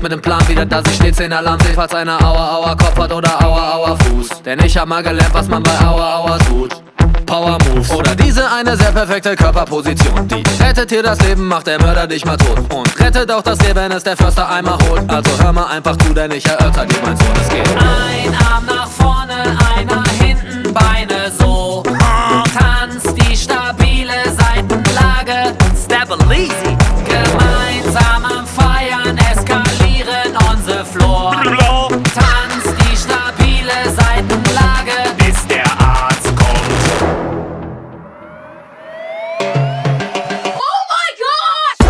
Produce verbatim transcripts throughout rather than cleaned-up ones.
mit dem Plan wieder, dass ich stets den Alarm sehe, falls einer Aua Aua Kopf hat oder Aua Aua Fuß. Denn ich hab mal gelernt, was man bei Aua Aua tut. Power Moves oder diese eine sehr perfekte Körperposition, die rettet dir das Leben, macht der Mörder dich mal tot und rettet auch das Leben, es der Förster einmal holt. Also hör mal einfach zu, denn ich erörter dir, mein Sohn, es geht. Ein Arm nach vorne, einer hinten, Beine so. Tanzt die stabile Seitenlage, Stability. Gemeinsam am Feiern, eskalieren on the floor. Tanzt die stabile Seitenlage, bis der Arzt kommt. Oh my God!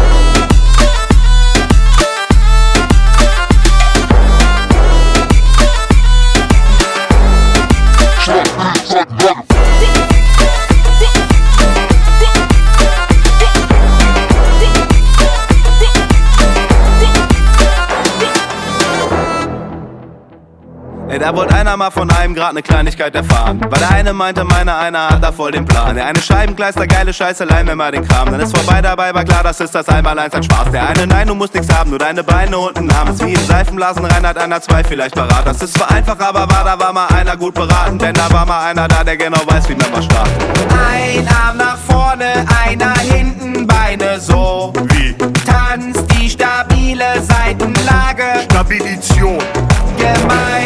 Ey, da wollte einer mal von einem grad ne Kleinigkeit erfahren. Weil der eine meinte, meiner einer hat da voll den Plan. Der eine Scheibenkleister, geile Scheiße, leih mir mal den Kram. Dann ist vorbei dabei, war klar, das ist das Einmaleins ein Spaß. Der eine, nein, du musst nix haben, nur deine Beine und einen Arm. Ist wie im Seifenblasen, rein hat einer zwei vielleicht parat. Das ist zwar einfach, aber war, da war mal einer gut beraten. Denn da war mal einer da, der genau weiß, wie man mal startet. Ein Arm nach vorne, einer hinten, Beine so. Wie? Tanzt die stabile Seitenlage. Stabilition. Gemeinsam